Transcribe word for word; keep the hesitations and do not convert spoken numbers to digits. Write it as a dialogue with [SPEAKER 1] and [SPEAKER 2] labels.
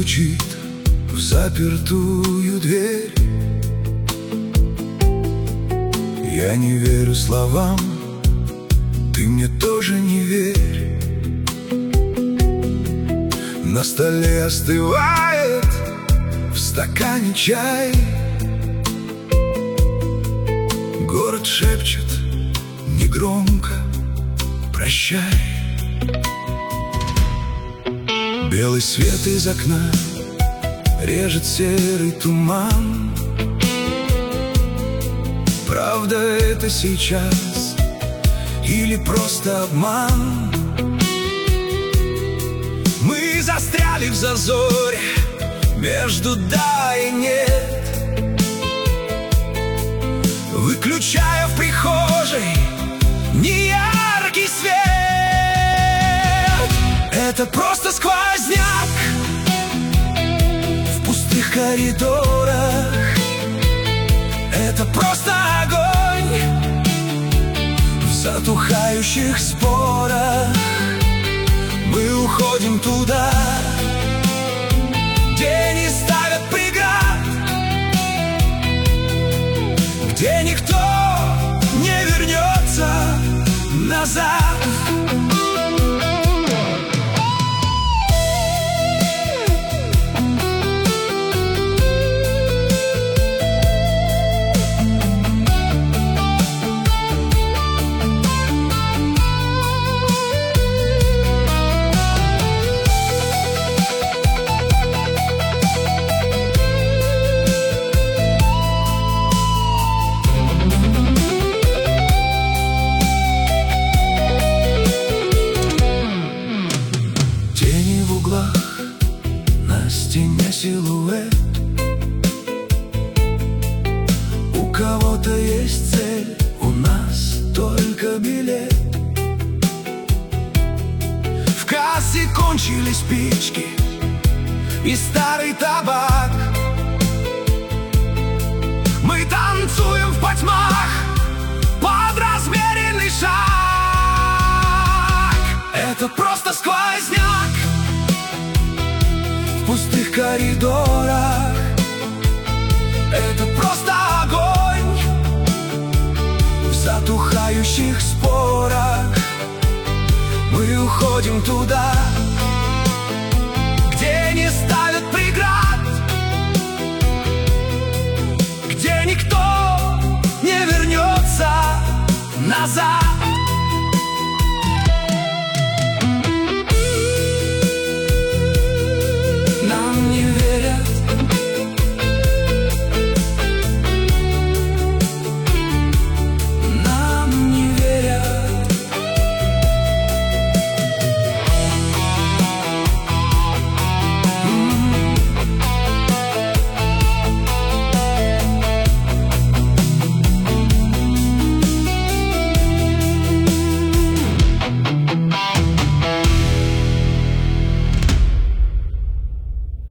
[SPEAKER 1] стучит в запертую дверь. Я не верю словам, ты мне тоже не верь. На столе остывает в стакане чай. Город шепчет негромко прощай. Белый свет из окна режет серый туман. Правда это сейчас или просто обман? Мы застряли в зазоре между да и нет. Выключая в прихожей неяркий свет. Это просто сквозняк в пустых коридорах. Это просто огонь в затухающих спорах. Мы уходим туда, где не ставят преград, где никто не вернется назад. На стене силуэт. У кого-то есть цель, у нас только билет. В кассе кончились спички и старый табак. Мы танцуем в потьмах под размеренный шаг. Это просто сквозняк в пустых коридорах. Это просто огонь в затухающих спорах. Мы уходим туда,